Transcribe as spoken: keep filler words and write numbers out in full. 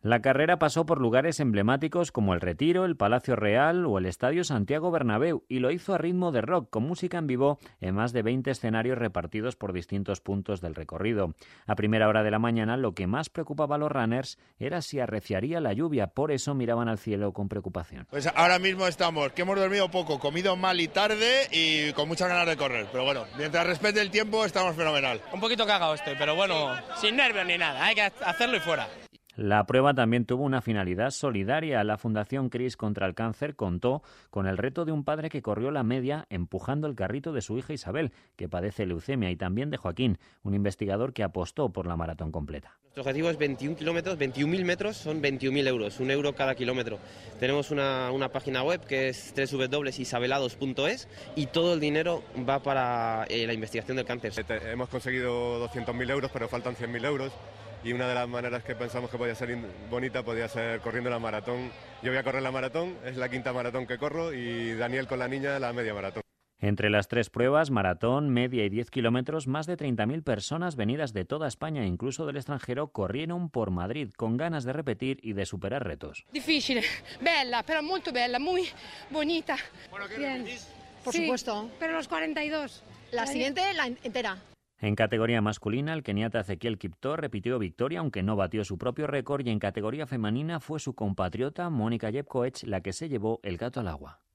La carrera pasó por lugares emblemáticos como el Retiro, el Palacio Real o el Estadio Santiago Bernabéu y lo hizo a ritmo de rock, con música en vivo en más de veinte escenarios repartidos por distintos puntos del recorrido. A primera hora de la mañana lo que más preocupaba a los runners era si arreciaría la lluvia, por eso miraban al cielo con preocupación. Pues ahora mismo estamos, que hemos dormido poco, comido mal y tarde y con muchas ganas de correr, pero bueno, mientras respete el tiempo estamos fenomenal. Un poquito cagado estoy, pero bueno, sin nervios ni nada, hay que hacerlo y fuera. La prueba también tuvo una finalidad solidaria. La Fundación CRIS contra el Cáncer contó con el reto de un padre que corrió la media empujando el carrito de su hija Isabel, que padece leucemia, y también de Joaquín, un investigador que apostó por la maratón completa. Nuestro objetivo es veintiún kilómetros, veintiún mil metros, son veintiún mil euros, un euro cada kilómetro. Tenemos una, una página web que es doble u doble u doble u punto isabelados punto es y todo el dinero va para eh, la investigación del cáncer. Hemos conseguido doscientos mil euros, pero faltan cien mil euros. Y una de las maneras que pensamos que podía ser bonita podía ser corriendo la maratón. Yo voy a correr la maratón, es la quinta maratón que corro, y Daniel con la niña la media maratón. Entre las tres pruebas, maratón, media y diez kilómetros, más de treinta mil personas venidas de toda España, incluso del extranjero, corrieron por Madrid con ganas de repetir y de superar retos. Difícil, bella, pero muy bella, muy bonita. Bueno, ¿qué repetís? Por sí, supuesto. Pero los cuarenta y dos. La siguiente, la entera. En categoría masculina, el keniata Ezequiel Kiptoo repitió victoria, aunque no batió su propio récord, y en categoría femenina fue su compatriota Mónica Jepkoech la que se llevó el gato al agua.